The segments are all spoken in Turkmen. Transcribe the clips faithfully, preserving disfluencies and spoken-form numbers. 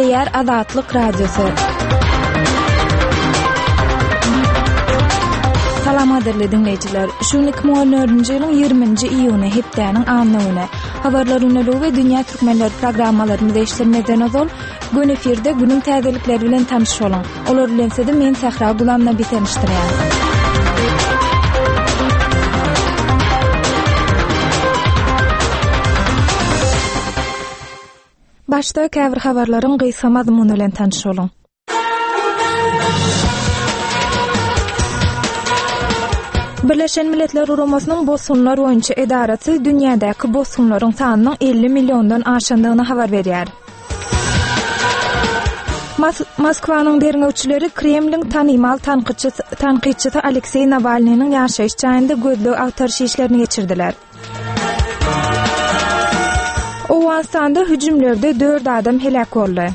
Dinleýär Azatlyk Radiosu. Salam aderli dinleýijiler. Şu iki bin on dördünji ýylyň ýygrüminji iýuny hepdäniň anlygyny habarlar unaly we dünýä türkmenleri programmalaryny değiştirmeden ozal gün efirde günüň täzelikleri bilen tanış bolun. Olar bilen sede men Sahra Gulamna bitanışdyrýar. Başda käbir habarlaryň gysga mazmuny bilen tanış bolun. Birleşen Milletler Uramasının bosunlar boýunça edarasy dünýädäki bosunlaryň sanynyň elli milliondan aşandygyny habar berýär. Mas- Moskwanyň derňewçileri Kremliň tanymal tanqyçysy tanqyçysy Aleksey Navalnyň ýaşaýyş çaýynda gözlük awtarşy işlerini geçirdiler. Owastanda hüjümlerde dört adam helak boldy.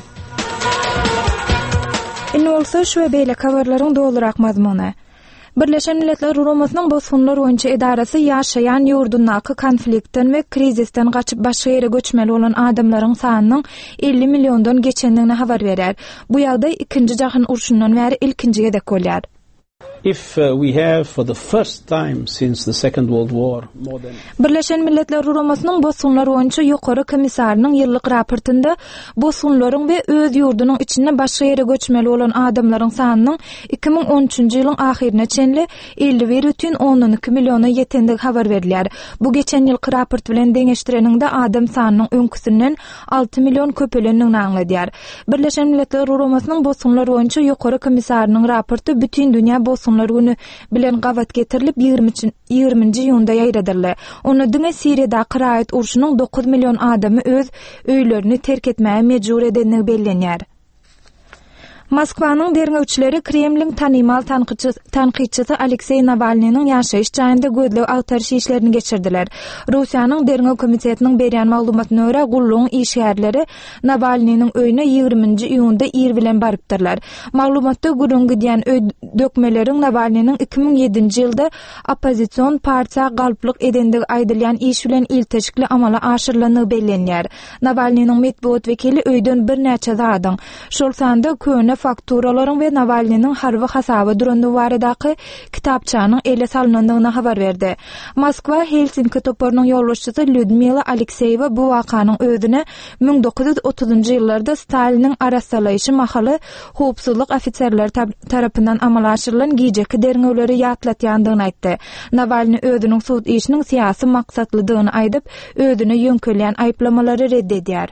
Indi bolsa şu we beýle habarlaryň dolurak mazmuny. Birleşen Milletler Uramasının bosunlar boýunça edarasy ýaşaýan ýurdundaky konfliktten we krizisten gaçyp başga ýere göçmeli bolan adamlaryň sanynyň elli milliondan geçendigini habar berýär. Bu ýagdaý ikinji jahan urşundan bäri ilkinji gedek bolýar. If uh, we have for the first time since the Second World War more than Birleşen Milletler Uramasının bosunlar boýunça ýokary komissarynyň ýyllyk raportynda bosunlaryň we öz ýurdunyň içinde başga ýere göçmeli bolan adamlaryň sanynyň iki bin on üçinji ýylyň ahyrına çenli elli bir бүтүн ондон iki milliona ýetendigi habar berilýär. Bu geçen ýylky raport bilen deňeşdireninde adam sanynyň öňküsinden altı million köpelendigini aňladýar. Birleşen Milletler Uramasının bosunlar boýunça ýokary komissarynyň raporty bütün dünýä bosun günü bilen gavat getirilip ýygrüminji ýylda ýaýradyldy. Onu diňe Siriýada qiraýat urşunyň dokuz million adamy öz öýlerini terk etmäge mejbur edenligi bellenýär. Moskwanyň derňewçileri Kremliň tanymal tanqyçysy tanqyçysy Aleksey Navalnyň ýaşaýyş çaýynda gözlük awtarşy işlerini geçirdiler. Russiýanyň derňew komitetiniň berýän maglumatyna görä gulluň işgärleri Navalnyň öýüne ýygrüminji iýunda ir bilen barypdyrlar. Maglumatda gurun gidýän öý dökmeleriň Navalnyň iki bin ýedinji ýylda oppozision partiýa galplyk edendigi aýdylýan iş bilen ilteşikli amala aşyrylandygy bellenýär. Navalnyň medeniýet wekili öýden bir näçe zadyň şol sanda köne fakturaların ve Navalnyň harby hasaby durundy baradaky kitapçanyň ele salynandygyny habar berdi. Moskwa Helsinki toporunyň ýolbaşçysy Lyudmila Alekseýewa bu wakanyň özüne bin dokuz ýüz otuzunji ýyllarda Staliniň arastalaýyşy mahaly howpsuzlyk ofitserleri tarapyndan amala aşyrylan giýjeki derňewleri ýatlatýandygyny aýtdy. Navalny özüniň suwt işiniň syýasy maksatlydygyny aýdyp, özüne ýönkelýän aýplamalary reddedýär.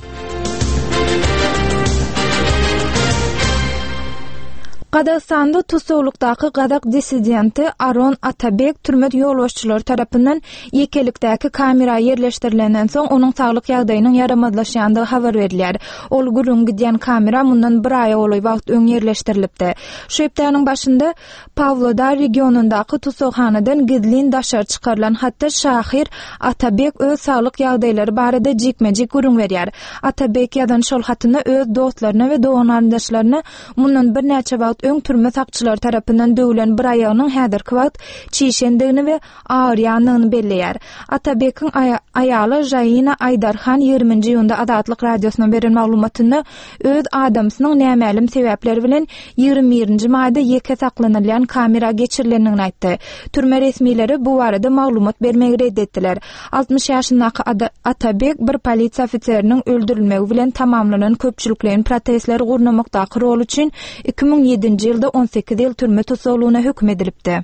Qazaqstanda tutuklukdaky Qazaq dissidenti Aron Atabek türmet ýolbaşçylary tarapyndan ýekelikdäki kamera ýerleşdirilenden soň onuň saglyk ýagdaýynyň ýaramazlaşýandygy habar berilýär. Ol gurun gidýän kamera mundan bir aý boly wagt öň ýerleşdirilipdi. Şu hepdäniň başynda Pavlodar regionundaky tutukhanadan gizlin daşar çykarylan hatda Şahir Atabek öz saglyk ýagdaýlary barada jikmejik gurun berýär. Atabek ýadan şol hatyna öz dostlaryna we doganlardaşlaryna mundan bir näçe wagt öň türme sakçylar tarapyndan döwülen bir aýagynyň häzirki wagt çiýşendigini we ağır ýanlygyny belleýär. Atabek'iň aýaly Jayina Aydarhan ýygrüminji ýylda Azatlyk radiosyna beren maglumatynda öz adamsynyň nämälim sebäpleri bilen ýygrimi birinji maýda ýeke saklanylýan kamera geçirilendigini aýtdy. Türme resmiýleri bu barada maglumat bermegi reddetdiler. altmış ýaşyndaky Atabek bir polisiýa ofitseriniň öldürilmegi bilen tamamlanan köpçüliklerin protestleri gurnamakdaky rol üçin iki bin ýedinji ýylda on sekiz ýyl türme tutulgyna hükm edilipdi.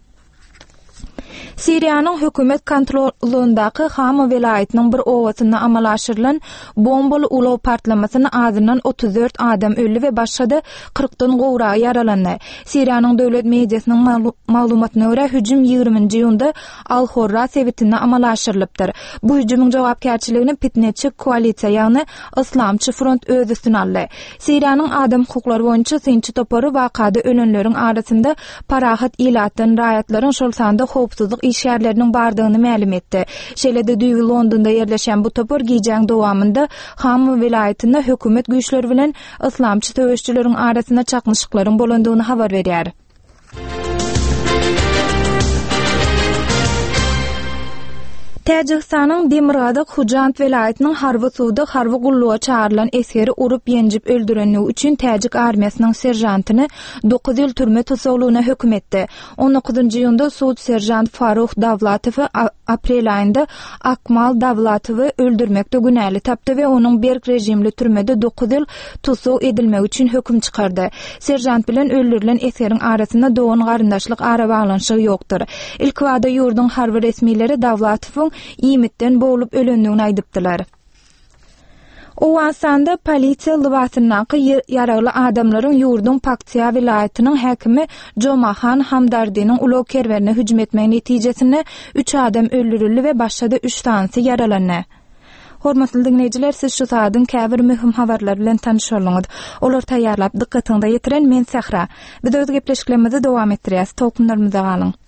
Siriýanyň hökümet kontrolundaky Hama welaýatynyň bir owasynda amala aşyrylan bombaly ulaw partlamasyny azyndan otuz dört adam öldü we başga kırkdan gowra yaralandy. Siriýanyň döwlet mediasynyň maglumatyna görä hüjüm ýygrüminji ýylda Al-Horra sebitinde amala aşyrylypdyr. Bu hüjümyň jogapkärçiligini Pitnetçi koalisiýa ýagny Islamçy front öz üstüne aldy. Siriýanyň adam hukuklary boýunça synçy toporu wakada ölenleriň arasynda parahat ilatdan raýatlaryň şol sanda howpsuzlyk işgärleriniň bardygyny ma'lum etdi. Şeýle-de düýgü Londonda ýerleşen bu topor giýjäň dowamında Hama welaýatynda hökümet güýçleri bilen islamçy töweşçileriň arasynda çakmyşyklaryň bolandygyny habar berýär. Täjikistanyň Demirgazyk Hujant welaýatynyň Harby suwda harby gulluga çağrılan esgeri urup ýenjip öldürenligi üçin Täjik armiýasynyň serjantyny dokuz ýyl türme tutsagylygyna hökm etdi. on dokuzynjy ýylda suwd serjant Faruh Davlatowy aprel aýynda Akmal Davlatowy öldürmekde günäli tapdy we onuň Berk rejimli türmede dokuz ýyl tutsaw edilmegi üçin hökm çykardy. Serjant bilen öldürilen esgeriň arasynda dogan garyndaşlyk ara baglanşygy ýokdur. Ilk wada ýurdun harby resmiýleri Davlatowyň ýimitten bolup ölendigini aýdypdylar. Owansanda polisiýa lybasynaky ýaragly adamlaryň ýurdun Paktiýa welaýatynyň häkimi Jomahan Hamdardynyň ulug kerwerine hüjüm etmegi netijesinde üç adam öldürildi we başga üç tanysy yaralandy. Hormatly dinleýijiler, siz şu saatdyň käbir mühim habarlar bilen tanışýarlyňyz. Olar taýýarlap dikkatiňizde ýetiren men Sahra. Biz öz gepleşiklerimizi dowam etdirýäs. Tolkunlarymyza galyň.